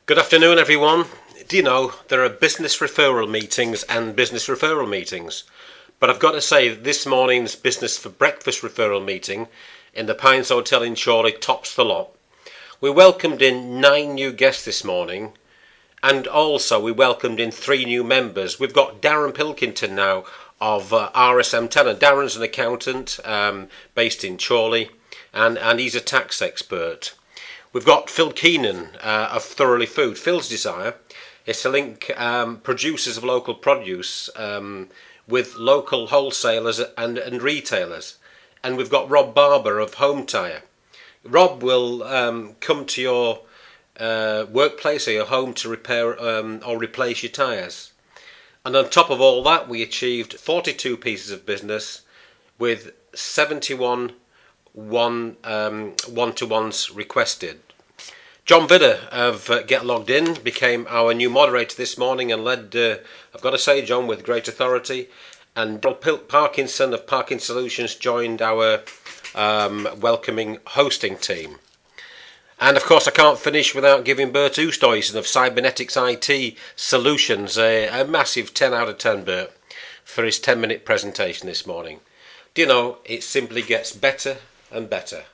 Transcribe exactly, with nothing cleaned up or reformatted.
Good afternoon, everyone. Do you know, there are business referral meetings and business referral meetings. But I've got to say that this morning's business for breakfast referral meeting in the Pines Hotel in Chorley tops the lot. We welcomed in nine new guests this morning, and also we welcomed in three new members. We've got Darren Pilkington now of uh, R S M Tenor. Darren's an accountant um, based in Chorley, and, and he's a tax expert. We've got Phil Keenan uh, of Thoroughly Food. Phil's desire is to link um, producers of local produce um, with local wholesalers and, and retailers. And we've got Rob Barber of Home Tire. Rob will um, come to your uh, workplace or your home to repair um, or replace your tyres. And on top of all that, we achieved forty-two pieces of business with seventy-one one um, one-to-ones requested. John Vidder of uh, Get Logged In became our new moderator this morning and led, uh, I've got to say, John, with great authority. And Bill Parkinson of Parking Solutions joined our um, welcoming hosting team. And of course, I can't finish without giving Bert Oostoysen of Cybernetics I T Solutions a, a massive ten out of ten, Bert, for his ten minute presentation this morning. Do you know, it simply gets better and better.